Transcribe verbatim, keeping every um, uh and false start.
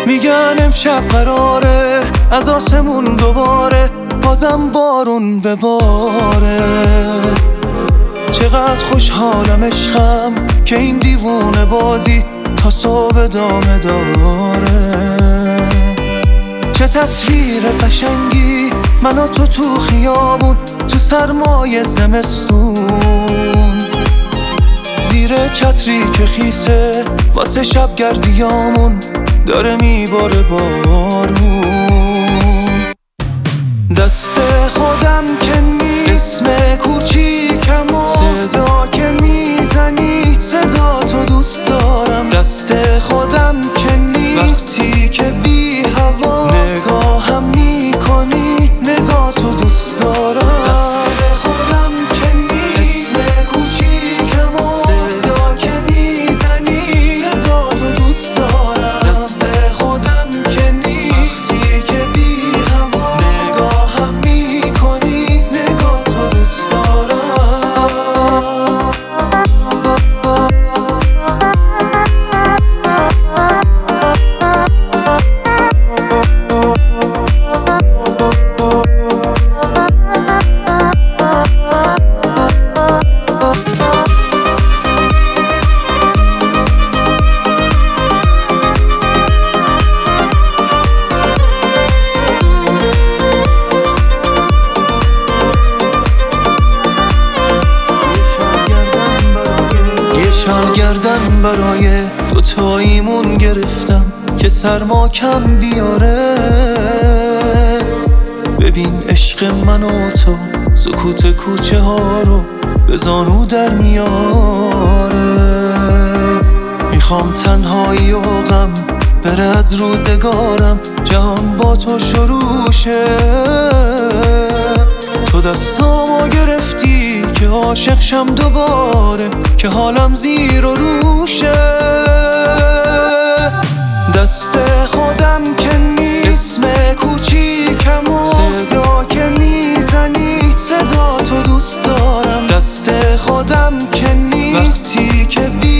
میگن امشب قراره از آسمون دوباره بازم بارون بباره. چقدر خوشحالم عشقم که این دیوونه بازی تا صبح ادامه داره. چه تصویر قشنگی من و تو تو خیابون تو سرمای زمستون، زیر چتری که خیسه واسه شب گردیامون داره میباره بارون. دست خودم که نیست اسم کوچیکم و صدا که میزنی صدا تو دوست دارم. دست خودم که نیست وقتی که بی هوا نگاهم میکنی نگاه تو دوست دارم. دست خودم که نیست اسم کوچیکم و صدا که میزنی صدا تو دوست دارم. دست خودم که نیست وقتی که بی هوا نگاهم میکنی نگاه تو دوست دارم. گردن برای دوتاییمون گرفتم که سرما کم بیاره. ببین عشق من و تو سکوت کوچه ها رو به زانو در میاره. میخوام تنهایی و غم بره از روزگارم، جهان با تو شروع شه. تو دستامو گرفتی که عاشق شم دوباره، که حالم زیر و روشه. دست خودم که نیست اسم کوچیکم و صدا که میزنی صدا تو دوست دارم. دست خودم که نیست وقتی که بی